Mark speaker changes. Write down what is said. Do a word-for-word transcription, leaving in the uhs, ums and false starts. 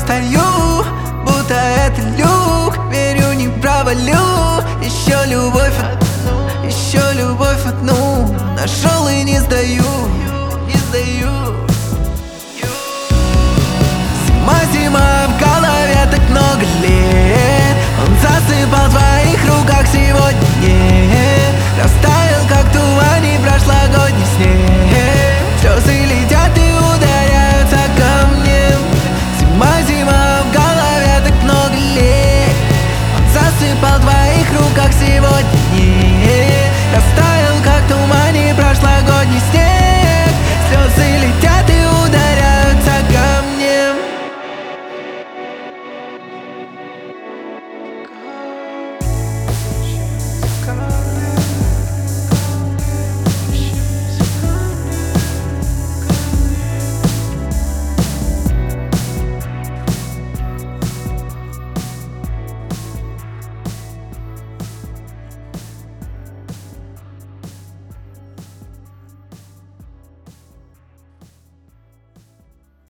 Speaker 1: повторю, будто это люк. Верю, не провалю. Еще любовь, еще любовь одну нашел и не сдаю, не сдаю.